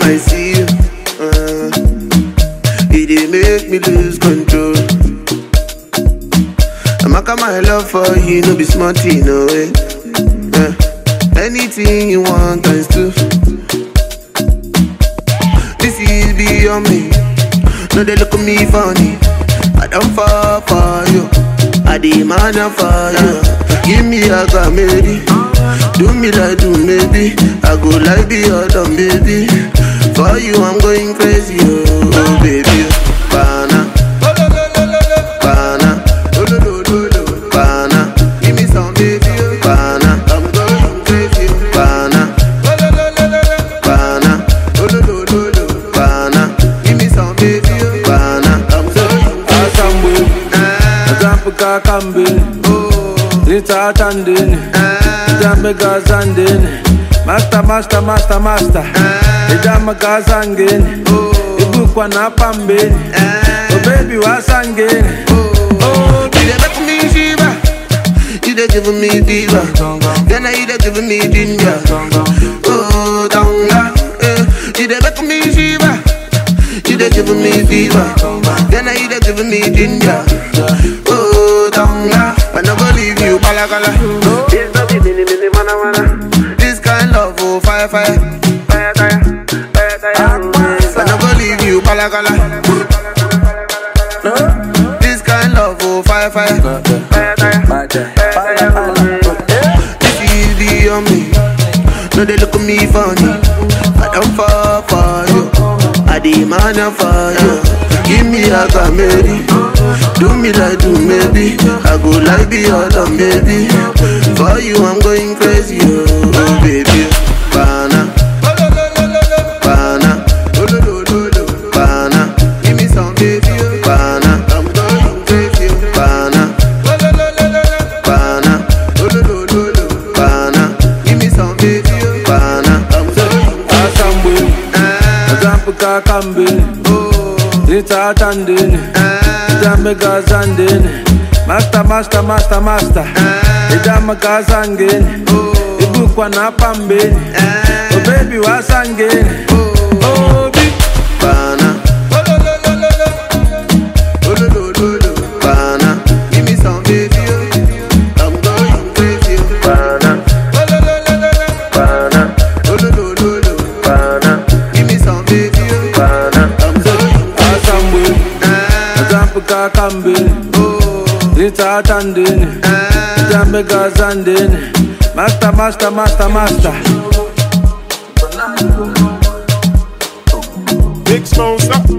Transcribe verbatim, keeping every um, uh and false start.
I see you, uh, it dey make me lose control. I'ma come my love for you, no be smart thing, no way. Uh, anything you want, times two. This is beyond me. No, they look at me funny. I don't fall for you. I demand for you. Give me a comedy. Do me like do maybe. I go like the other baby. For you, I'm going crazy, oh, oh baby. Bana. Bana. Bana. Give me some baby. Bana. I'm going crazy. Bana. Bana. Bana. Give me some baby. Bana. I'm going crazy. Zampuka kambini, Rita tandini, Jambe gazandini, Master, master, master, master, Ijama gazangini, Ibukwa na pambini, Oh baby wasangini, Oh, you dey make me shiver, you dey give me fever, then you dey give me ginger. Oh, donga, eh, you dey make me shiver, you dey give me fever, then you dey give me ginger. Oh, donga, I no go leave you, balagala. This no be mini mini mana mana. This kind love, oh fire fire, fire fire, fire fire. I no go leave you, balagala. This kind love, oh fire fire, fire fire, fire fire. This is beyond me. No, they look at me funny. I don't fall for you. I demand for you. Give me a comedy. Do me like do maybe. I go like the other baby. For you, I'm going crazy, oh, oh baby. Bana. Bana. Bana. Give me some baby. Bana. I'm going crazy. Bana. Bana. Bana. Give me some baby. Bana. I'm going crazy. Zampuka kambini, Rita tandini, Jambe gazandini, Master, master, master, master, Ijama gazangini, Ibukwa na pambini, Oh baby wasangini, Oh baby. Bana. Bana. Give me some baby. I'm going crazy. Bana. Bana. Bana. Give me some baby. Bana. I'm going crazy. Zampuka kambini, Rita tandini, Jambe gazandini, Master, master, master, master. Big Smoke, stop.